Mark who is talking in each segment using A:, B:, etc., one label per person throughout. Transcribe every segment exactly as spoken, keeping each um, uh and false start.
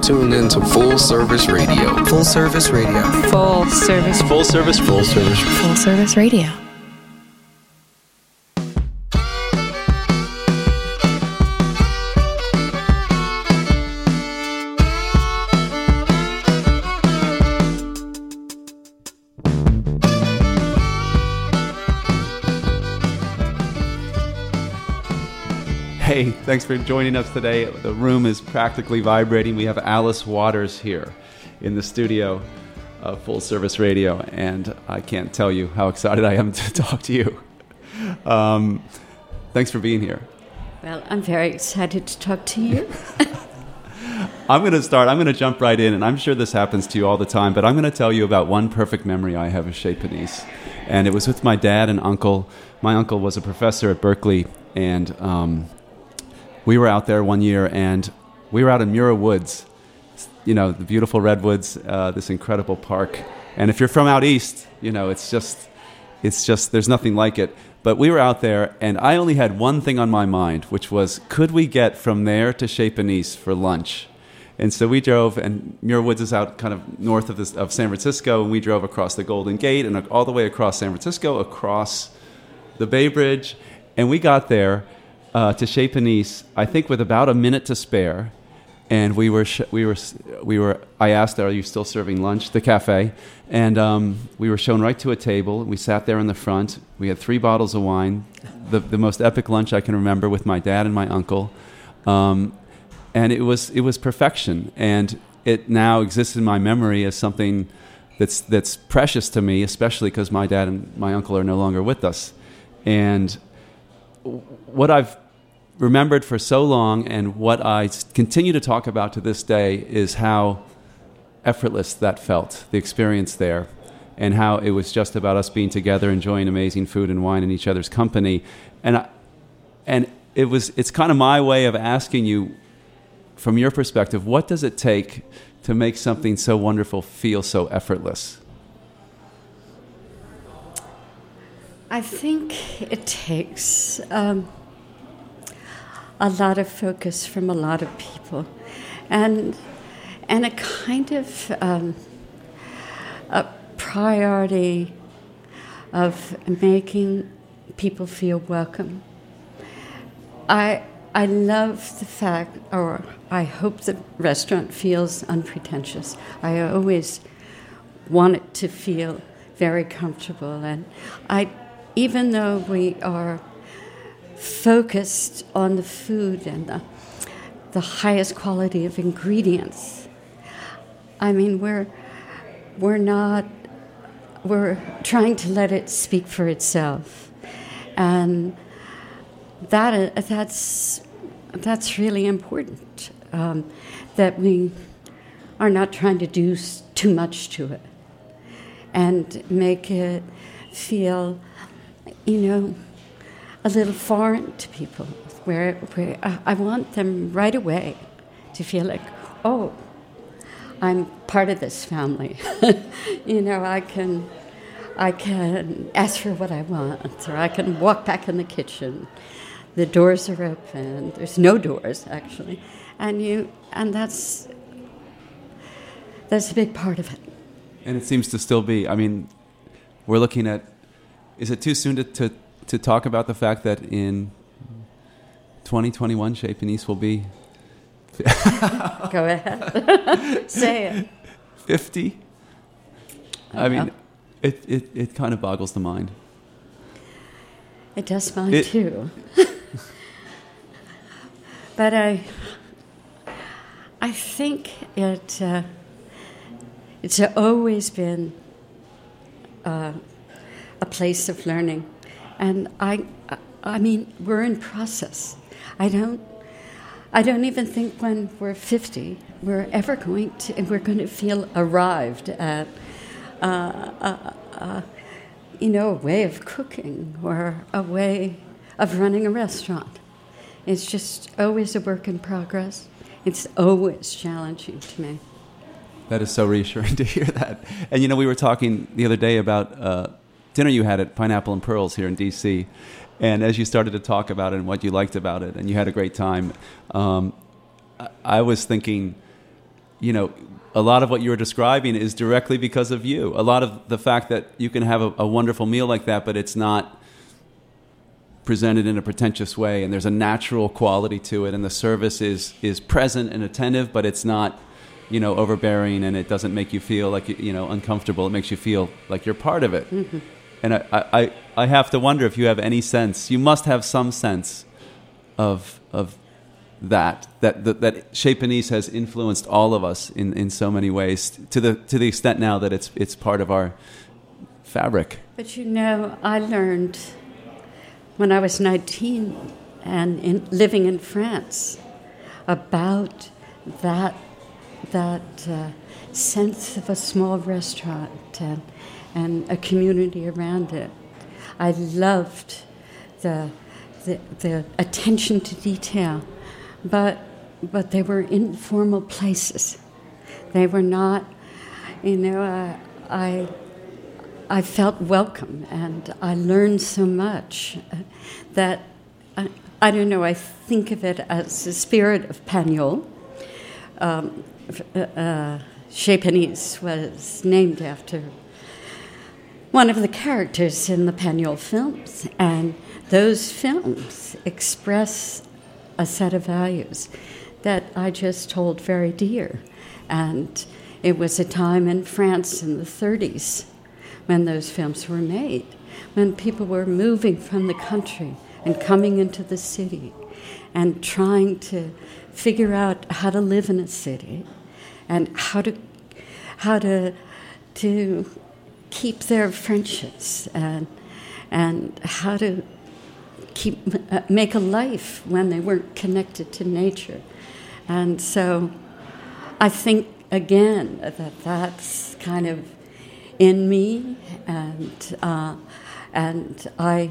A: tuned in to Full Service Radio.
B: Full Service Radio.
C: Full Service.
A: Full Service. Full Service.
C: Full Service Radio.
D: Hey, thanks for joining us today. The room is practically vibrating. We have Alice Waters here in the studio of Full Service Radio, and I can't tell you how excited I am to talk to you. Um, thanks for being here.
E: Well, I'm very excited to talk to you.
D: I'm going to start. I'm going to jump right in, and I'm sure this happens to you all the time, but I'm going to tell you about one perfect memory I have of Chez Panisse, and it was with my dad and uncle. My uncle was a professor at Berkeley, and um, we were out there one year, and we were out in Muir Woods, you know, the beautiful redwoods, uh, this incredible park. And if you're from out east, you know, it's just, it's just, there's nothing like it. But we were out there, and I only had one thing on my mind, which was, could we get from there to Chez Panisse for lunch? And so we drove, and Muir Woods is out kind of north of, this, of San Francisco, and we drove across the Golden Gate and all the way across San Francisco, across the Bay Bridge, and we got there Uh, to Chez Panisse, I think with about a minute to spare, and we were sh- we were we were. I asked, "Are you still serving lunch?" The cafe, and um, we were shown right to a table. We sat there in the front. We had three bottles of wine, the the most epic lunch I can remember with my dad and my uncle, um, and it was it was perfection. And it now exists in my memory as something that's that's precious to me, especially because my dad and my uncle are no longer with us, and what I've remembered for so long and what I continue to talk about to this day is how effortless that felt, the experience there, and how it was just about us being together, enjoying amazing food and wine in each other's company. And I, and it was it's kind of my way of asking you, from your perspective, what does it take to make something so wonderful feel so effortless?
E: I think it takes um, a lot of focus from a lot of people, and and a kind of um, a priority of making people feel welcome. I I love the fact, or I hope the restaurant feels unpretentious. I always want it to feel very comfortable, and I. Even though we are focused on the food and the, the highest quality of ingredients, I mean, we're we're not we're trying to let it speak for itself, and that that's that's really important. Um, that we are not trying to do too much to it, and make it feel, you know, a little foreign to people, where, where I want them right away to feel like, oh, I'm part of this family. You know, I can, I can ask for what I want, or I can walk back in the kitchen. The doors are open. There's no doors, actually, and you, and that's that's a big part of it.
D: And it seems to still be. I mean, we're looking at. Is it too soon to, to, to talk about the fact that in twenty twenty-one, Chez Panisse will be...
E: Go ahead. Say it.
D: fifty? I, I mean, it, it, it kind of boggles the mind.
E: It does mine,
D: it,
E: too. But I, I think it, uh, it's always been... Uh, a place of learning, and I, I mean, we're in process. I don't, I don't even think when we're fifty we're ever going to, we're going to feel arrived at, uh, uh, uh, you know, a way of cooking or a way of running a restaurant. It's just always a work in progress. It's always challenging to me.
D: That is so reassuring to hear that. And you know, we were talking the other day about. Uh, dinner you had at Pineapple and Pearls here in D C, and as you started to talk about it and what you liked about it, and you had a great time, um, I, I was thinking you know, a lot of what you were describing is directly because of you. A lot of the fact that you can have a, a wonderful meal like that, but it's not presented in a pretentious way, and there's a natural quality to it, and the service is is present and attentive, but it's not, you know, overbearing, and it doesn't make you feel like, you know, uncomfortable. It makes you feel like you're part of it. Mm-hmm. And I, I, I have to wonder if you have any sense. You must have some sense of of that that that, that Chez Panisse has influenced all of us in, in so many ways, to the to the extent now that it's it's part of our fabric.
E: But you know, I learned when I was nineteen and in, living in France about that that uh, sense of a small restaurant and, and a community around it. I loved the, the the attention to detail, but but they were informal places. They were not, you know, uh, I I felt welcome, and I learned so much that I, I don't know. I think of it as the spirit of Pagnol. Um, uh, Chez Panisse was named after one of the characters in the Pagnol films, and those films express a set of values that I just hold very dear. And it was a time in France in the thirties when those films were made, when people were moving from the country and coming into the city and trying to figure out how to live in a city and how to how to to keep their friendships and and how to keep uh, make a life when they weren't connected to nature. And so I think again that that's kind of in me, and uh, and I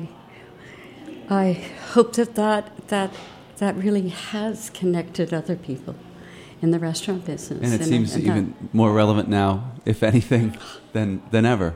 E: I hope that that that that really has connected other people in the restaurant business.
D: And it
E: and
D: seems
E: and
D: even
E: that.
D: more relevant now, if anything, than than ever.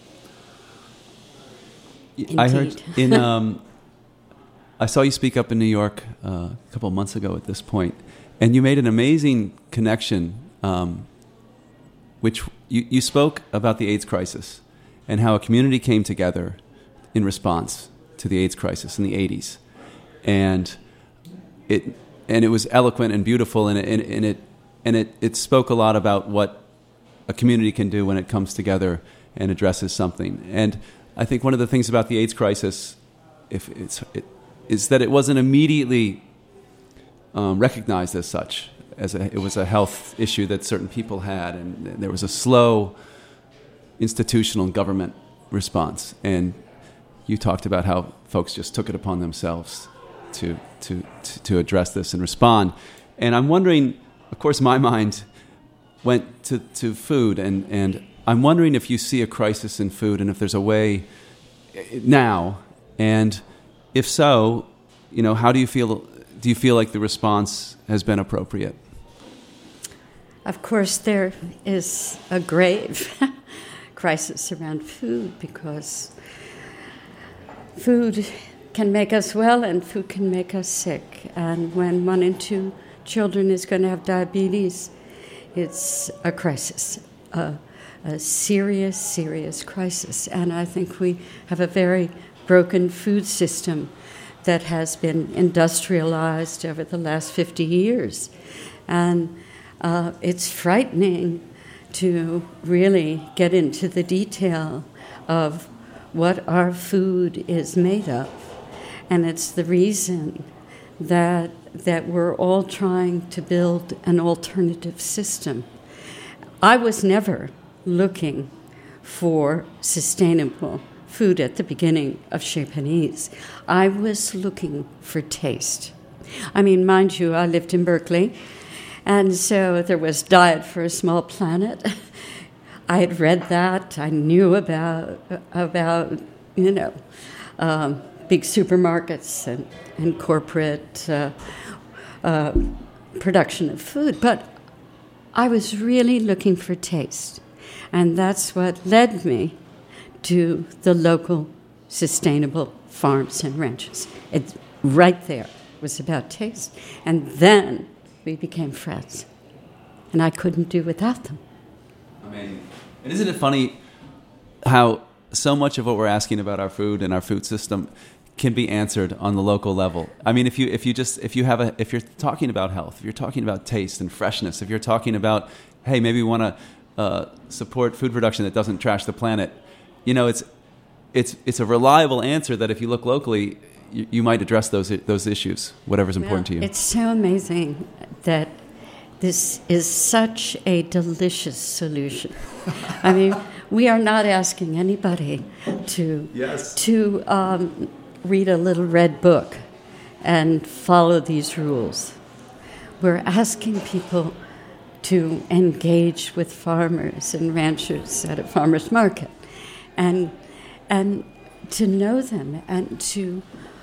E: Indeed.
D: I heard in um, I saw you speak up in New York uh, a couple of months ago at this point, and you made an amazing connection, um, which you, you spoke about the AIDS crisis and how a community came together in response to the AIDS crisis in the eighties, and it and it was eloquent and beautiful, and it, and, and it and it it spoke a lot about what a community can do when it comes together and addresses something. And I think one of the things about the AIDS crisis, if it's, it, is that it wasn't immediately um, recognized as such. As a, it was a health issue that certain people had, and there was a slow institutional and government response. And you talked about how folks just took it upon themselves to to to, to address this and respond. And I'm wondering, of course, my mind went to, to food, and, and I'm wondering if you see a crisis in food, and if there's a way now, and if so, you know, how do you feel? Do you feel like the response has been appropriate?
E: Of course, there is a grave crisis around food, because food can make us well and food can make us sick. And when one in two children is going to have diabetes, it's a crisis, a, a serious, serious crisis. And I think we have a very broken food system that has been industrialized over the last fifty years. And uh, it's frightening to really get into the detail of what our food is made of. And it's the reason that that we're all trying to build an alternative system. I was never looking for sustainable food at the beginning of Chez Panisse. I was looking for taste. I mean, mind you, I lived in Berkeley, and so there was Diet for a Small Planet. I had read that. I knew about, about you know, um, big supermarkets and, and corporate uh, uh, production of food. But I was really looking for taste. And that's what led me to the local sustainable farms and ranches. It, right there was about taste. And then we became friends. and I couldn't do without them.
D: Amazing. And isn't it funny how so much of what we're asking about our food and our food system can be answered on the local level? I mean, if you if you just if you have a if you're talking about health, if you're talking about taste and freshness, if you're talking about, hey, maybe we want to uh, support food production that doesn't trash the planet, you know, it's it's it's a reliable answer that if you look locally, you, you might address those those issues, whatever's important
E: Well,
D: to you.
E: It's so amazing that this is such a delicious solution. I mean, we are not asking anybody to
D: Yes.
E: to um, read a little red book and follow these rules. We're asking people to engage with farmers and ranchers at a farmer's market, and and to know them and to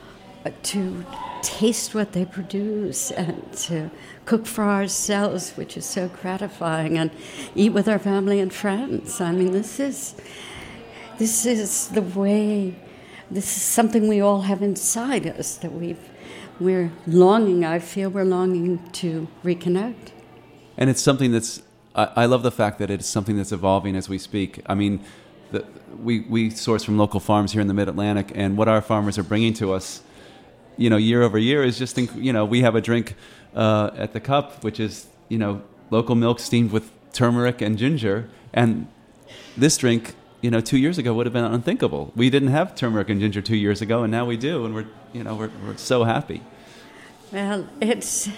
E: to taste what they produce and to cook for ourselves, which is so gratifying, and eat with our family and friends. I mean, this is this is the way. This is something we all have inside us that we've we're longing. I feel we're longing to reconnect.
D: And it's something that's, I, I love the fact that it's something that's evolving as we speak. I mean, the, we, we source from local farms here in the Mid-Atlantic, and what our farmers are bringing to us, you know, year over year is just, inc- you know, we have a drink uh, at the cup, which is, you know, local milk steamed with turmeric and ginger. And this drink, you know, two years ago would have been unthinkable. We didn't have turmeric and ginger two years ago, and now we do, and we're, you know, we're, we're so happy.
E: Well, it's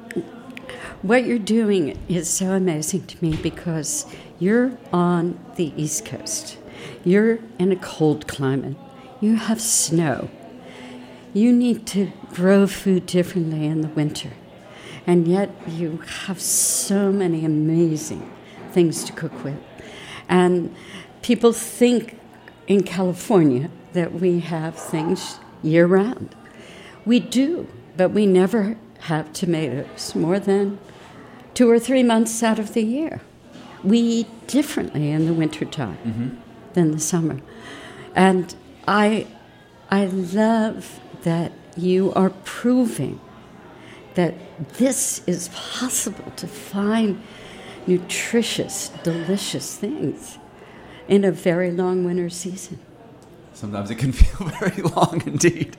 E: what you're doing is so amazing to me because you're on the East Coast. You're in a cold climate. You have snow. You need to grow food differently in the winter. And yet you have so many amazing things to cook with. And people think in California that we have things year-round. We do, but we never have tomatoes more than two or three months out of the year. We eat differently in the wintertime mm-hmm. than the summer. And I, I love that you are proving that this is possible to find nutritious, delicious things in a very long winter season.
D: Sometimes it can feel very long indeed.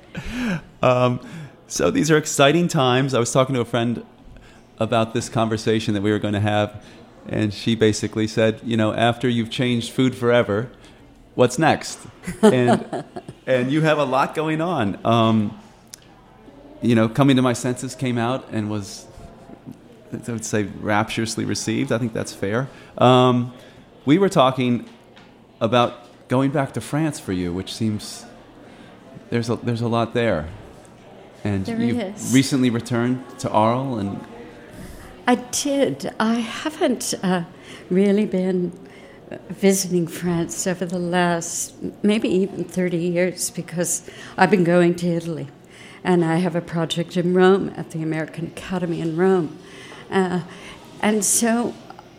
D: Um, so these are exciting times. I was talking to a friend about this conversation that we were going to have, and she basically said, you know, after you've changed food forever, what's next? And and you have a lot going on. Um, you know, Coming to My Senses came out and was, I would say, rapturously received. I think that's fair. Um, we were talking about going back to France for you, which seems there's a there's a lot there. And
E: there
D: you
E: is.
D: recently returned to Arles, and
E: I did. I haven't uh, really been visiting France over the last maybe even thirty years because I've been going to Italy. And I have a project in Rome at the American Academy in Rome. Uh, and so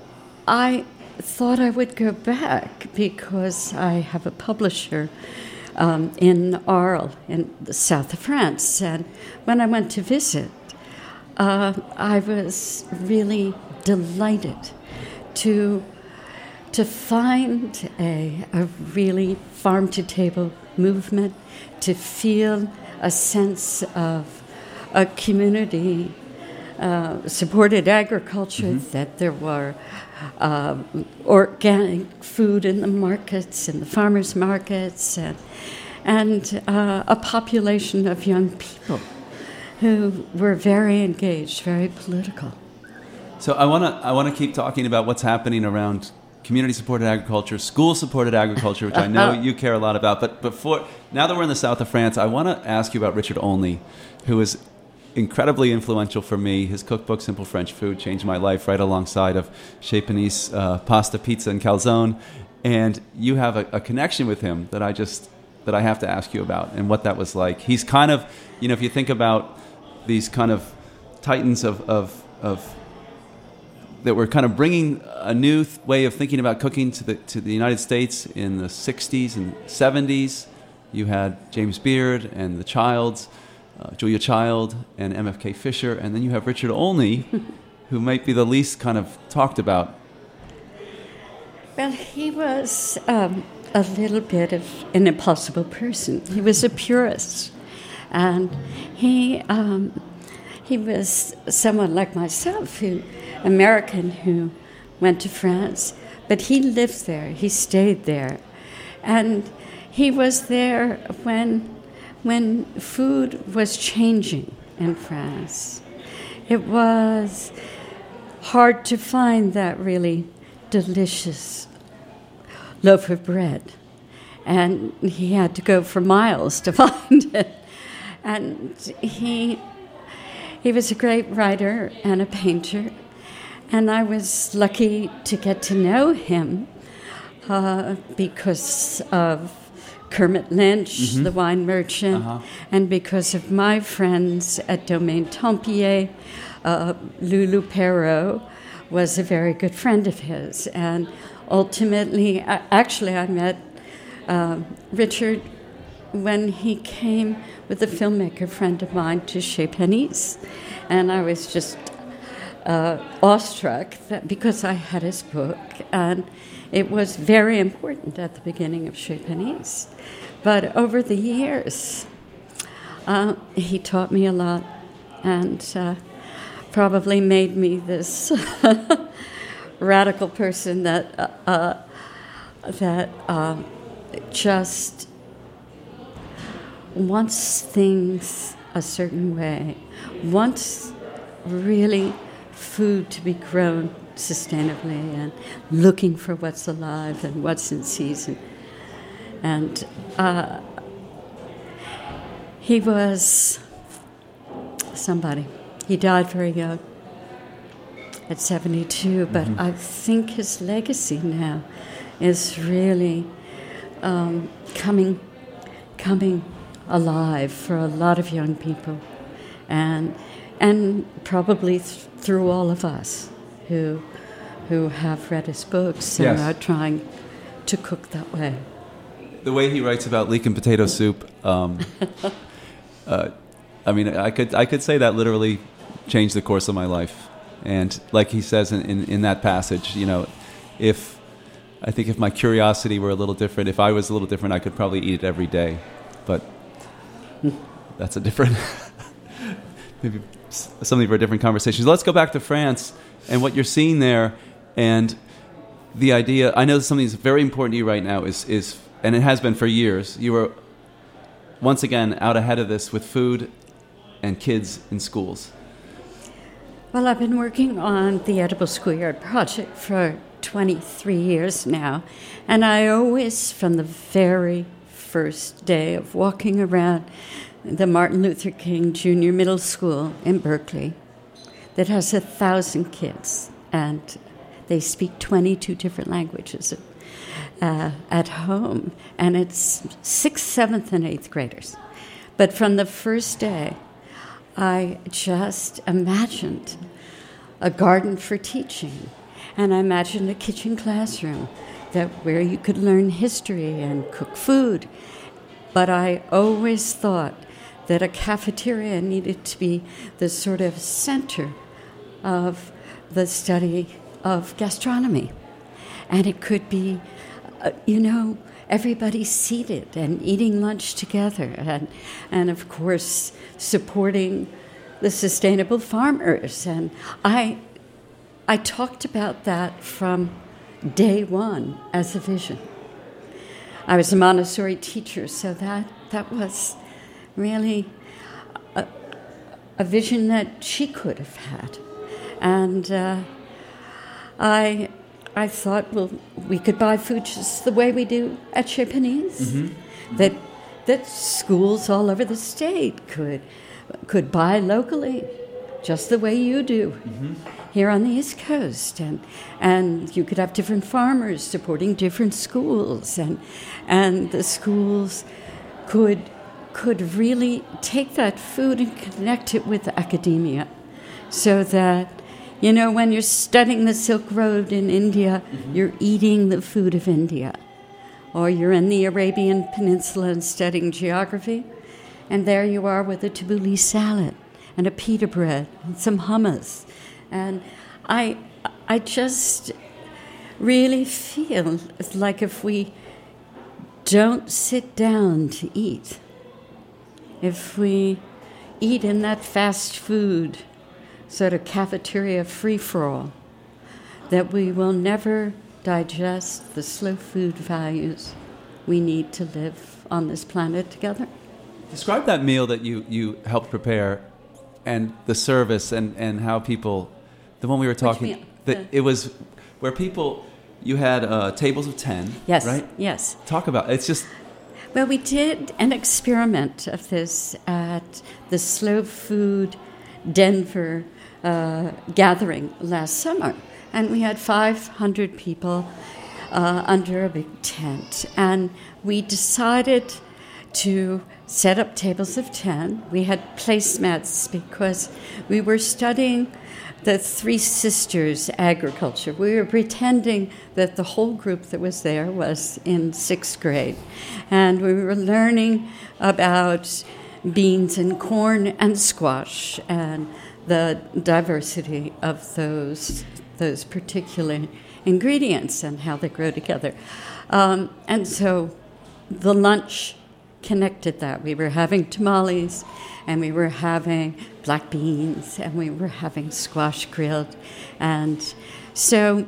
E: I thought I would go back because I have a publisher um, in Arles in the south of France. And when I went to visit, uh, I was really delighted to to find a, a really farm-to-table movement, to feel a sense of a community uh, supported agriculture, mm-hmm. that there were uh, organic food in the markets, in the farmers' markets, and, and uh, a population of young people who were very engaged, very political.
D: So I want to I want to keep talking about what's happening around community-supported agriculture, school-supported agriculture, which I know you care a lot about. But before, now that we're in the south of France, I want to ask you about Richard Olney, who is incredibly influential for me. His cookbook, Simple French Food, changed my life right alongside of Chez Panisse, uh, pasta, pizza, and calzone. And you have a, a connection with him that I just that I have to ask you about and what that was like. He's kind of, you know, if you think about these kind of titans of of, of that were kind of bringing a new th- way of thinking about cooking to the to the United States in the sixties and seventies. You had James Beard and the Childs, uh, Julia Child and M F K Fisher, and then you have Richard Olney, who might be the least kind of talked about?
E: Well, he was um, a little bit of an impossible person. He was a purist, and he um, he was someone like myself, who American who went to France, but he lived there. He stayed there, and he was there when when food was changing in France. It was hard to find that really delicious loaf of bread, and he had to go for miles to find it. And he he was a great writer and a painter, and I was lucky to get to know him uh, because of Kermit Lynch, mm-hmm. the wine merchant, uh-huh. and because of my friends at Domaine Tempier. uh, Lulu Perrault was a very good friend of his, and ultimately, actually, I met uh, Richard when he came with a filmmaker friend of mine to Chez Panisse, and I was just uh, awestruck that because I had his book, and it was very important at the beginning of Chez Panisse. But over the years, uh, he taught me a lot, and uh, probably made me this radical person that uh, uh, that uh, just wants things a certain way, wants really food to be grown sustainably, and looking for what's alive and what's in season. And uh, he was somebody. He died very young, at seventy-two, but mm-hmm. I think his legacy now is really um, coming, coming alive for a lot of young people, and and probably th- through all of us who who have read his books and
D: yes.
E: are trying to cook that way.
D: The way he writes about leek and potato soup, um, uh, I mean, I could I could say that literally changed the course of my life. And like he says in, in, in that passage, you know, if I think if my curiosity were a little different, if I was a little different, I could probably eat it every day. But that's a different, maybe something for a different conversation. So let's go back to France and what you're seeing there, and the idea. I know something that's very important to you right now is is, and it has been for years. You were once again out ahead of this with food and kids in schools.
E: Well, I've been working on the Edible Schoolyard Project for twenty-three years now, and I always, from the very first day of walking around the Martin Luther King Junior Middle School in Berkeley, that has a thousand kids, and they speak twenty-two different languages uh, at home, and it's sixth, seventh, and eighth graders. But from the first day, I just imagined a garden for teaching, and I imagined a kitchen classroom that where you could learn history and cook food. But I always thought that a cafeteria needed to be the sort of center of the study of gastronomy. And it could be, uh, you know, everybody seated and eating lunch together, and, and of course, supporting the sustainable farmers. And I, I talked about that from day one as a vision. I was a Montessori teacher, so that, that was really a, a vision that she could have had. And uh, I I thought, well, we could buy food just the way we do at Chez Panisse. Mm-hmm. That that schools all over the state could could buy locally, just the way you do mm-hmm. here on the East Coast, and and you could have different farmers supporting different schools, and and the schools could could really take that food and connect it with academia, so that, you know, when you're studying the Silk Road in India, mm-hmm. you're eating the food of India. Or you're in the Arabian Peninsula and studying geography, and there you are with a tabbouleh salad and a pita bread and some hummus. And I, I just really feel like if we don't sit down to eat, if we eat in that fast food sort of cafeteria free-for-all, that we will never digest the slow food values we need to live on this planet together.
D: Describe that meal that you, you helped prepare and the service and, and how people, the one we were talking, that it was where people, you had uh, tables of ten,
E: yes,
D: right?
E: Yes.
D: Talk about, it's just...
E: Well, we did an experiment of this at the Slow Food Denver uh, gathering last summer. And we had five hundred people uh, under a big tent. And we decided to set up tables of ten. We had placemats because we were studying the Three Sisters agriculture. We were pretending that the whole group that was there was in sixth grade. And we were learning about beans and corn and squash and the diversity of those those particular ingredients and how they grow together. Um, and so the lunch connected that. We were having tamales, and we were having black beans, and we were having squash grilled. And so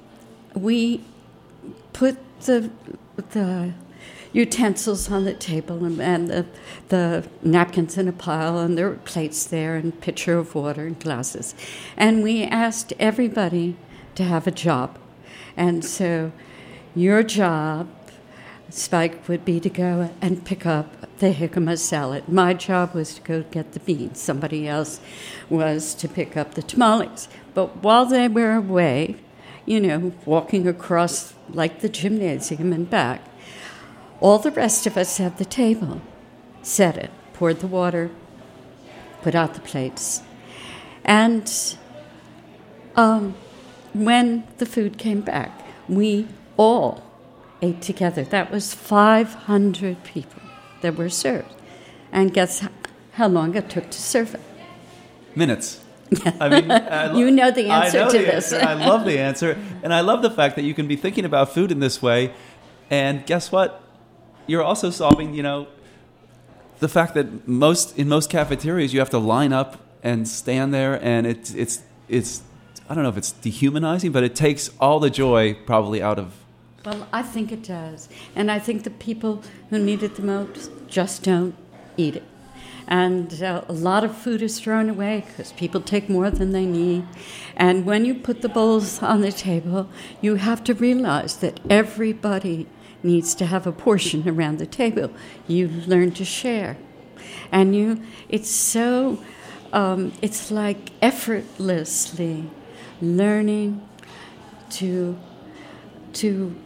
E: we put the the utensils on the table and, and the, the napkins in a pile, and there were plates there and a pitcher of water and glasses. And we asked everybody to have a job. And so your job, Spike, would be to go and pick up the jicama salad. My job was to go get the beans. Somebody else was to pick up the tamales. But while they were away, you know, walking across like the gymnasium and back, all the rest of us at the table set it, poured the water, put out the plates. And um, when the food came back, we all ate together. That was five hundred people that were served. And guess how long it took to serve it?
D: Minutes. I mean, I lo-
E: you know the answer
D: I know
E: to
D: the
E: this.
D: Answer. I love the answer. And I love the fact that you can be thinking about food in this way. And guess what? You're also solving, you know, the fact that most in most cafeterias you have to line up and stand there, and it's it's it's I don't know if it's dehumanizing, but it takes all the joy probably out of.
E: Well, I think it does, and I think the people who need it the most just don't eat it, and uh, a lot of food is thrown away because people take more than they need, and when you put the bowls on the table, you have to realize that everybody needs to have a portion around the table. You learn to share. And you, it's so, um, it's like effortlessly learning to, to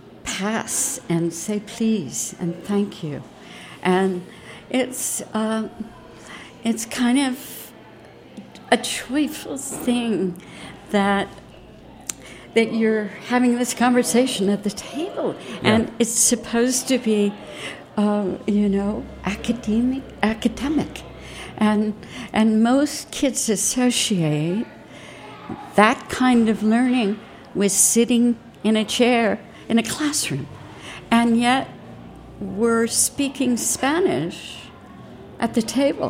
E: pass and say please and thank you. And it's, uh, it's kind of a joyful thing that that you're having this conversation at the table. Yeah. And it's supposed to be, uh, you know, academic, academic. And, and most kids associate that kind of learning with sitting in a chair in a classroom. And yet we're speaking Spanish at the table.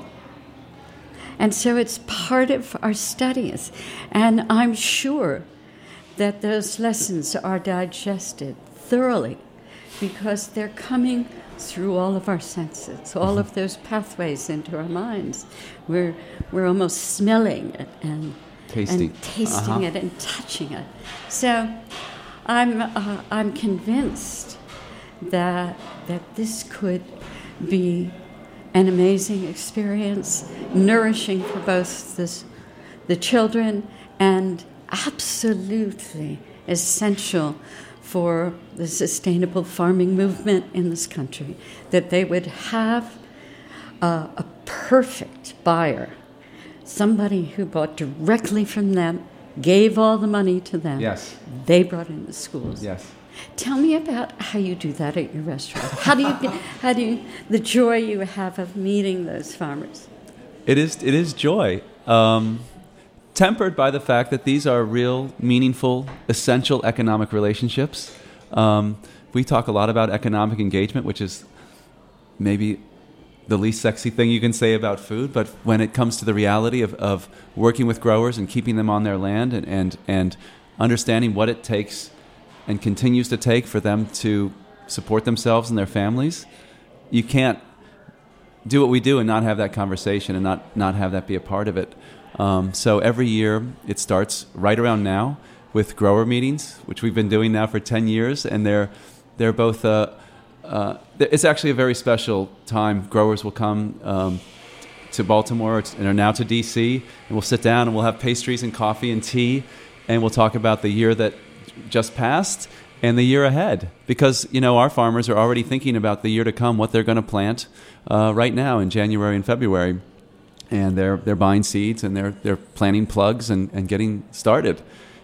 E: And so it's part of our studies. And I'm sure that those lessons are digested thoroughly because they're coming through all of our senses, all of those pathways into our minds. We're, we're almost smelling it and tasting, and tasting uh-huh. it and touching it. So I'm, uh, I'm convinced that, that this could be an amazing experience, nourishing for both this, the children and absolutely essential for the sustainable farming movement in this country, that they would have a, a perfect buyer, somebody who bought directly from them, gave all the money to them.
D: Yes.
E: They brought in the schools.
D: Yes.
E: Tell me about how you do that at your restaurant. How do you, how do you, the joy you have of meeting those farmers?
D: It is, it is joy. Um, tempered by the fact that these are real, meaningful, essential economic relationships. Um, we talk a lot about economic engagement, which is maybe the least sexy thing you can say about food, but when it comes to the reality of, of working with growers and keeping them on their land and, and, and understanding what it takes and continues to take for them to support themselves and their families, you can't do what we do and not have that conversation and not, not have that be a part of it. Um, so every year it starts right around now with grower meetings, which we've been doing now for ten years, and they're they're both uh, uh, it's actually a very special time. Growers will come um, to Baltimore and are now to D C, and we'll sit down and we'll have pastries and coffee and tea, and we'll talk about the year that just passed and the year ahead, because you know our farmers are already thinking about the year to come, what they're going to plant uh, right now in January and February, and they're they're buying seeds and they're they're planting plugs and, and getting started,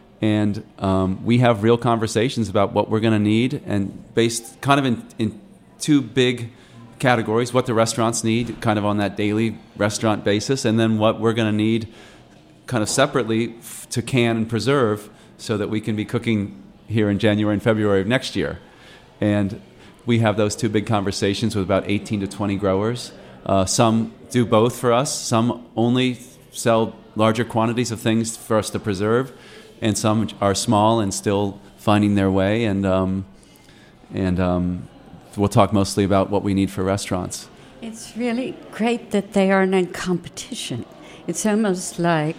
D: and um, we have real conversations about what we're going to need, and based kind of in, in two big categories: what the restaurants need, kind of on that daily restaurant basis, and then what we're going to need, kind of separately, f- to can and preserve so that we can be cooking here in January and February of next year. And we have those two big conversations with about eighteen to twenty growers. Uh, some do both for us. Some only sell larger quantities of things for us to preserve, and some are small and still finding their way. And um, and um, we'll talk mostly about what we need for restaurants.
E: It's really great that they are in competition. It's almost like,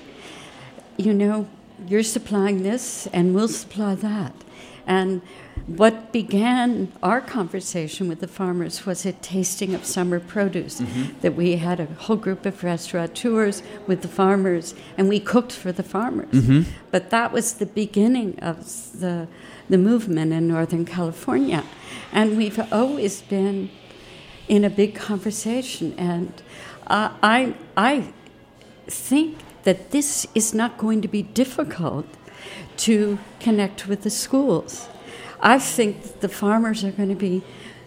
E: you know, you're supplying this and we'll supply that. And what began our conversation with the farmers was a tasting of summer produce, mm-hmm. that we had a whole group of restaurateurs with the farmers, and we cooked for the farmers. Mm-hmm. But that was the beginning of the, the movement in Northern California. And we've always been in a big conversation. And uh, I, I think that this is not going to be difficult to connect with the schools. I think that the farmers are going to be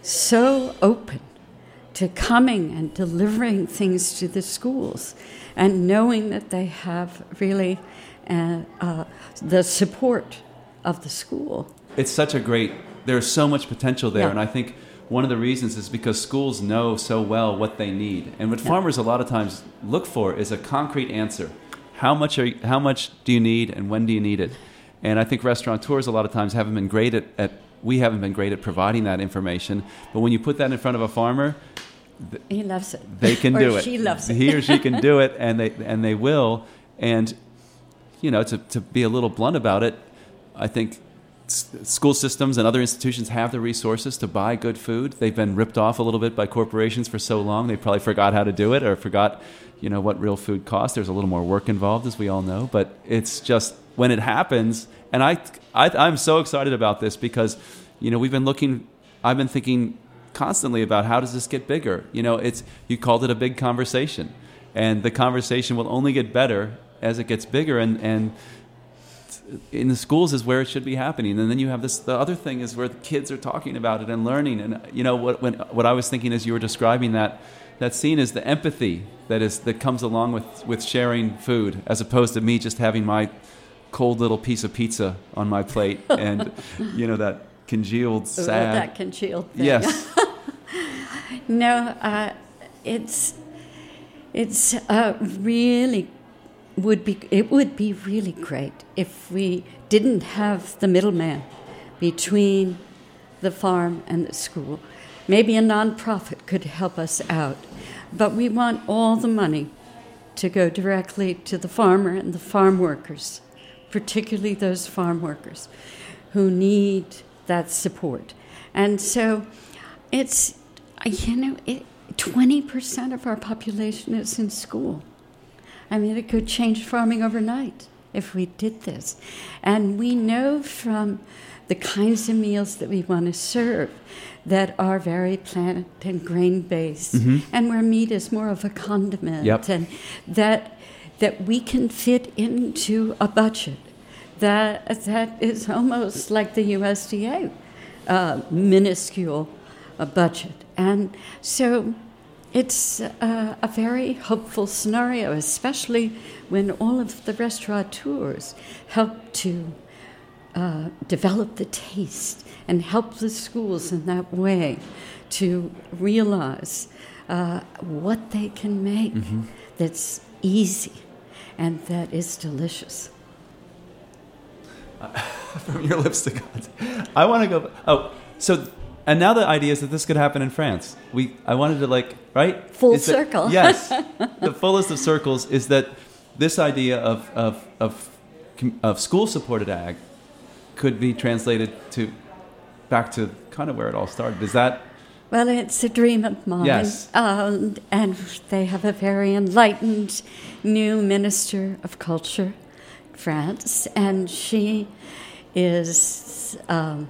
E: so open to coming and delivering things to the schools and knowing that they have really uh, uh, the support of the school.
D: It's such a great, there's so much potential there,
E: yeah.
D: and I think one of the reasons is because schools know so well what they need. And what yeah. farmers a lot of times look for is a concrete answer. How much are you, how much do you need, and when do you need it? And I think restaurateurs a lot of times haven't been great at, at we haven't been great at providing that information. But when you put that in front of a farmer, th-
E: he loves it.
D: They can
E: or
D: do it.
E: She loves it.
D: He or she can do it, and they and they will. And you know, to to be a little blunt about it, I think s- school systems and other institutions have the resources to buy good food. They've been ripped off a little bit by corporations for so long. They probably forgot how to do it, or forgot, you know, what real food costs. There's a little more work involved, as we all know. But it's just when it happens, and I, I I'm so excited about this because, you know, we've been looking. I've been thinking constantly about how does this get bigger. You know, it's you called it a big conversation, and the conversation will only get better as it gets bigger. And and in the schools is where it should be happening. And then you have this. The other thing is where the kids are talking about it and learning. And you know what when what I was thinking as you were describing that. That scene is the empathy that is that comes along with, with sharing food, as opposed to me just having my cold little piece of pizza on my plate and you know that congealed sad.
E: That congealed thing.
D: Yes.
E: No, uh, it's it's uh, really would be it would be really great if we didn't have the middleman between the farm and the school. Maybe a nonprofit could help us out, but we want all the money to go directly to the farmer and the farm workers, particularly those farm workers who need that support. And so it's, you know, it, twenty percent of our population is in school. I mean, it could change farming overnight if we did this. And we know from the kinds of meals that we want to serve that are very plant and grain-based, mm-hmm. and where meat is more of a condiment,
D: yep.
E: and that that we can fit into a budget that that is almost like the U S D A uh, minuscule uh, budget. And so it's a, a very hopeful scenario, especially when all of the restaurateurs help to uh, develop the taste and help the schools in that way to realize uh, what they can make mm-hmm. that's easy and that is delicious.
D: Uh, from your lips to God's. I want to go. Oh, so and now the idea is that this could happen in France. We, I wanted to like right
E: full
D: is
E: circle.
D: That, yes, the fullest of circles is that this idea of of of of school supported ag could be translated to back to kind of where it all started. Is that?
E: Well, it's a dream of mine.
D: Yes.
E: Um, and they have a very enlightened new minister of culture, France, and she is um,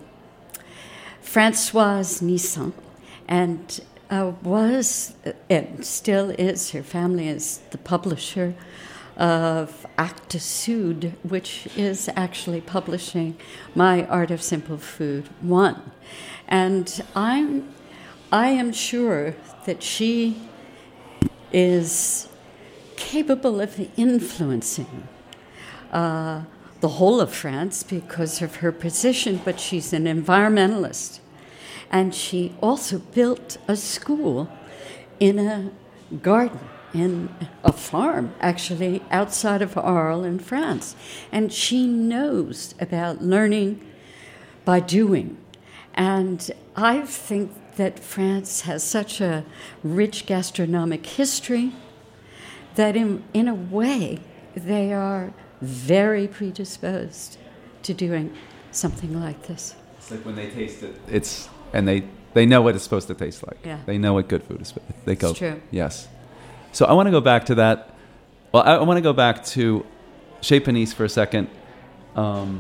E: Françoise Nissan, and uh, was, and still is, her family is the publisher of Actes Sud, which is actually publishing My Art of Simple Food one. And I'm I am sure that she is capable of influencing uh, the whole of France because of her position, but she's an environmentalist. And she also built a school in a garden, in a farm, actually, outside of Arles in France. And she knows about learning by doing. And I think that France has such a rich gastronomic history that in, in a way they are very predisposed to doing something like this.
D: It's like when they taste it, it's and they, they know what it's supposed to taste like.
E: Yeah.
D: They know what good food is. They go,
E: it's true.
D: Yes. So I want to go back to that. Well, I, I want to go back to Chez Panisse for a second. Um,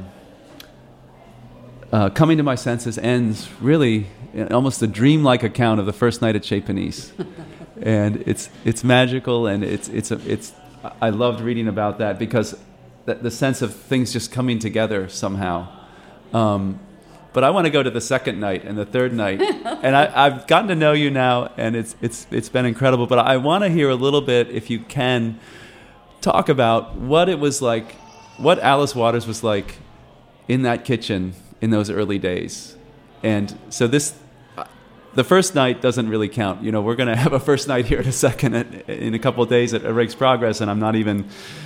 D: Uh, coming to my senses ends really in almost a dreamlike account of the first night at Chez Panisse, and it's it's magical, and it's it's a, it's I loved reading about that because the, the sense of things just coming together somehow. Um, but I want to go to the second night and the third night, and I, I've gotten to know you now, and it's it's it's been incredible. But I want to hear a little bit, if you can, talk about what it was like, what Alice Waters was like in that kitchen in those early days. And so this, the first night doesn't really count. You know, we're going to have a first night here in a second, at, in a couple of days at A Rake's Progress, and I'm not even,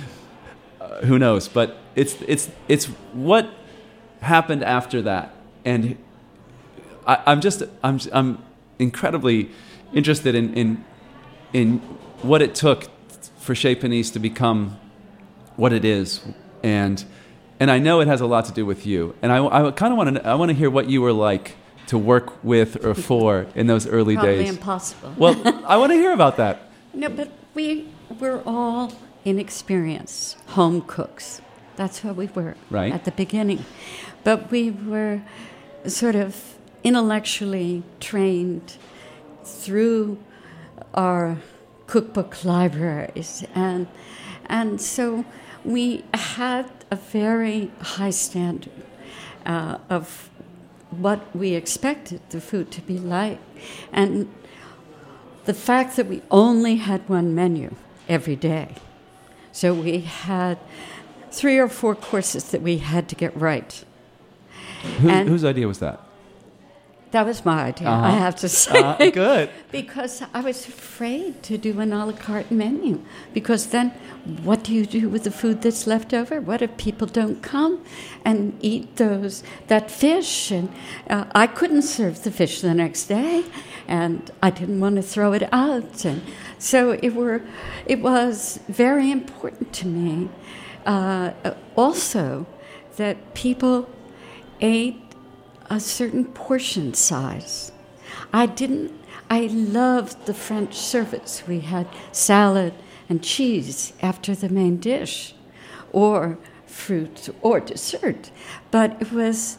D: uh, who knows. But it's it's it's what happened after that. And I, I'm just, I'm I'm incredibly interested in, in, in what it took for Chez Panisse to become what it is. And And I know it has a lot to do with you. And I, I kind of want to I want to hear what you were like to work with or for in those early
E: Probably days.
D: days.
E: Impossible.
D: Well, I want to hear about that.
E: No, but we we're all inexperienced home cooks. That's what we were
D: Right.
E: at the beginning. But we were sort of intellectually trained through our cookbook libraries, and and so we had a very high standard uh, of what we expected the food to be like. And the fact that we only had one menu every day. So we had three or four courses that we had to get right.
D: Who,
E: and
D: whose idea was that?
E: That was my idea,
D: Uh-huh.
E: I have to say.
D: Uh, good.
E: Because I was afraid to do an a la carte menu. Because then, what do you do with the food that's left over? What if people don't come and eat those that fish? And uh, I couldn't serve the fish the next day, and I didn't want to throw it out. And so it were, it was very important to me, uh, also, that people ate a certain portion size. I didn't, I loved the French service. We had salad and cheese after the main dish, or fruit or dessert. But it was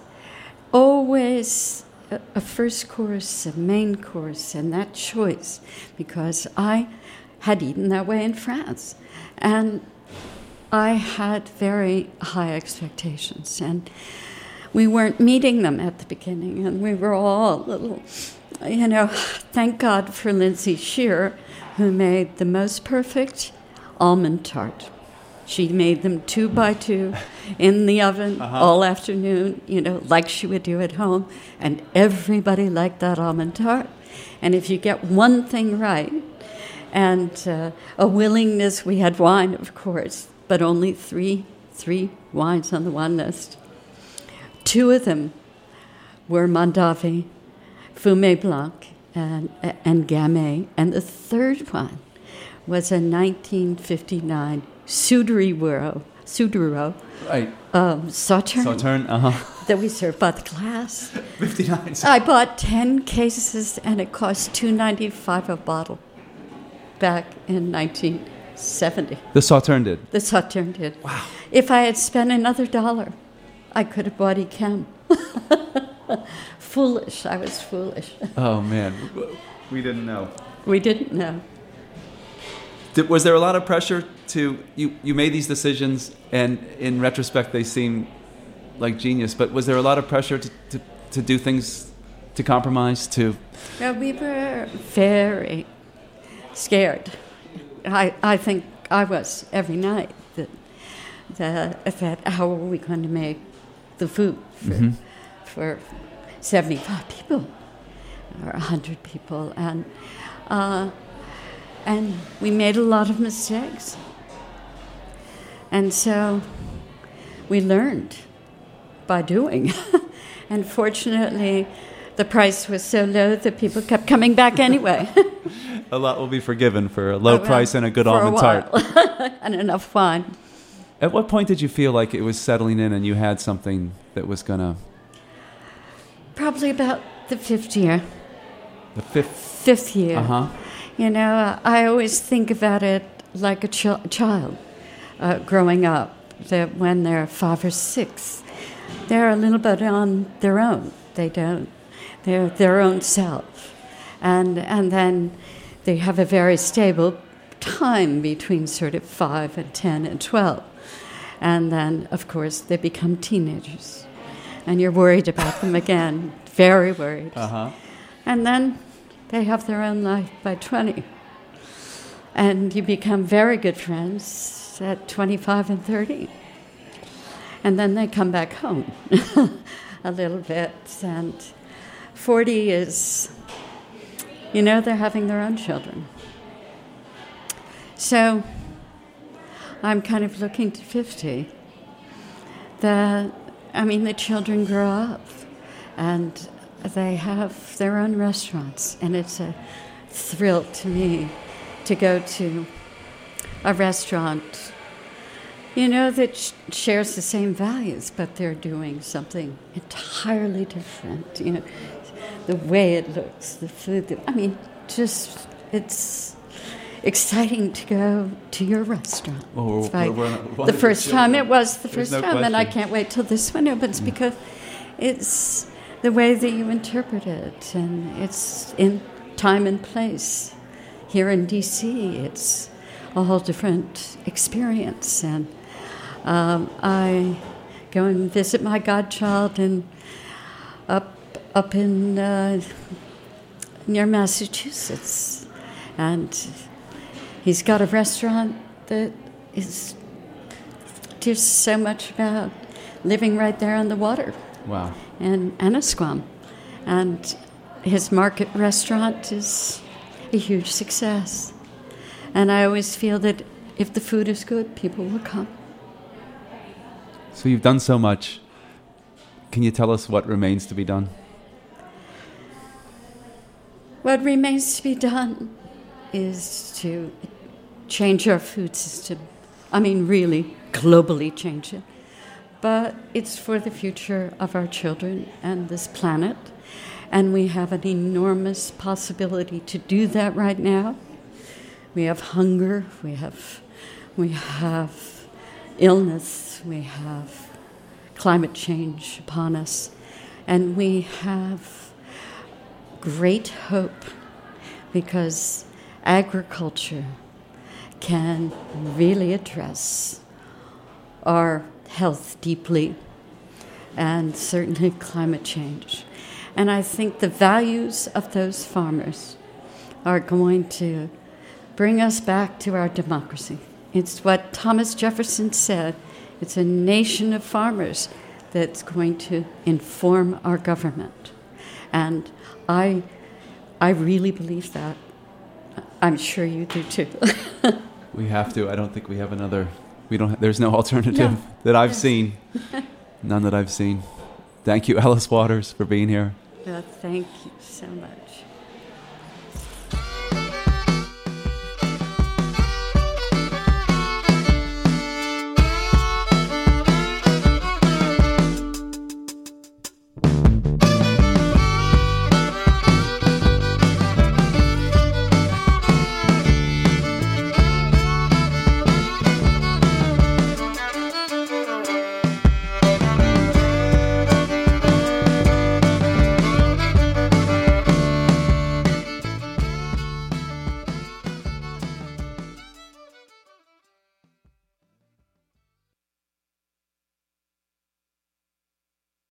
E: always a, a first course, a main course, and that choice, because I had eaten that way in France. And I had very high expectations, and we weren't meeting them at the beginning, and we were all a little, you know, thank God for Lindsay Shear, who made the most perfect almond tart. She made them two by two in the oven uh-huh. all afternoon, you know, like she would do at home. And everybody liked that almond tart. And if you get one thing right, and uh, a willingness, we had wine, of course, but only three, three wines on the wine list. Two of them were Mondavi, Fumé Blanc, and, and Gamay. And the third one was a nineteen fifty-nine Souderiveau, Souderiveau,
D: right.
E: um, Sauterne,
D: Sauterne, uh-huh.
E: that we served by the glass.
D: fifty-nine.
E: I bought ten cases, and it cost two ninety-five a bottle back in nineteen seventy.
D: The Sauterne did?
E: The Sauterne did.
D: Wow.
E: If I had spent another dollar, I could have bought Yquem. Foolish. I was foolish.
D: Oh, man. We didn't know.
E: We didn't know.
D: Did, was there a lot of pressure to, you, you made these decisions, and in retrospect they seem like genius, but was there a lot of pressure to, to, to do things, to compromise, to...
E: No, we were very scared. I, I think I was every night that, that, that how are we going to make the food for, mm-hmm. for seventy-five people or one hundred people. And... Uh, And we made a lot of mistakes. And so we learned by doing. And fortunately, the price was so low that people kept coming back anyway.
D: A lot will be forgiven for a low
E: oh, well,
D: price and a good
E: for
D: almond
E: a
D: tart.
E: And enough wine.
D: At what point did you feel like it was settling in and you had something that was going to...
E: Probably about the fifth year.
D: The fifth?
E: Fifth year.
D: Uh-huh.
E: You know, I always think about it like a ch- child uh, growing up, that when they're five or six, they're a little bit on their own. They don't, they're their own self. And, and then they have a very stable time between sort of five and ten and twelve. And then, of course, they become teenagers. And you're worried about them again, very worried.
D: Uh-huh.
E: And then they have their own life by twenty. And you become very good friends at twenty-five and thirty. And then they come back home a little bit. And forty is, you know, they're having their own children. So I'm kind of looking to fifty. That, I mean, the children grow up. And they have their own restaurants, and it's a thrill to me to go to a restaurant, you know, that sh- shares the same values, but they're doing something entirely different. You know, the way it looks, the food. That, I mean, just it's exciting to go to your restaurant.
D: Well,
E: it's like
D: we're, we're
E: the first time it was the
D: There's
E: first
D: no
E: time,
D: question.
E: and I can't wait till this one opens mm. because it's the way that you interpret it, and it's in time and place. Here in D C, it's a whole different experience, and um, I go and visit my godchild in up up in uh, near Massachusetts, and he's got a restaurant that is just so much about living right there on the water.
D: Wow.
E: In Annisquam. And his market restaurant is a huge success. And I always feel that if the food is good, people will come.
D: So you've done so much. Can you tell us what remains to be done?
E: What remains to be done is to change our food system. I mean, really, globally change it. But it's for the future of our children and this planet. And we have an enormous possibility to do that right now. We have hunger, we have, we have illness, we have climate change upon us, and we have great hope because agriculture can really address our health deeply and certainly climate change. And I think the values of those farmers are going to bring us back to our democracy. It's what Thomas Jefferson said. It's a nation of farmers that's going to inform our government. And I, I really believe that. I'm sure you do too.
D: We have to. I don't think we have another. We don't. There's no alternative
E: No.
D: that I've
E: Yes.
D: seen. None that I've seen. Thank you, Alice Waters, for being here.
E: Well, thank you so much.